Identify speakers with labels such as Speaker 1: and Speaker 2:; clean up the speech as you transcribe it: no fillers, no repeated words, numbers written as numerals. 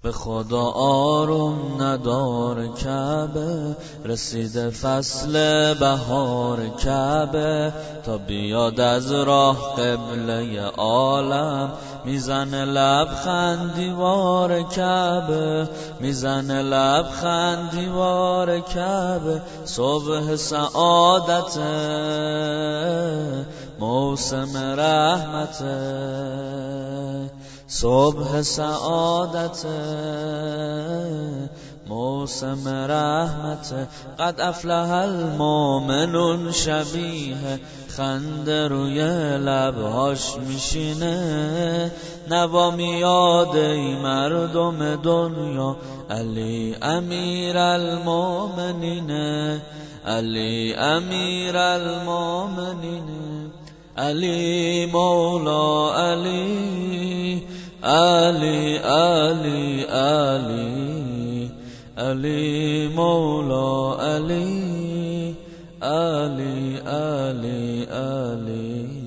Speaker 1: به خدا آروم نداره کعبه، رسیده فصل بهار کعبه، تا بیاد از راه قبله عالم، میزنه لبخند دیوار کعبه، میزنه لبخند دیوار کعبه. صبح سعادت موسم رحمت، صبح سعادت موسم رحمت. قد افلح المؤمنون شبیه خنده روی لبهاش میشینه، نوا میاد ای مردم دنیا، علی امیر المؤمنین، علی امیر المؤمنین، علی مولا علی، علی علی علی، علی مولا علی، علی علی علی.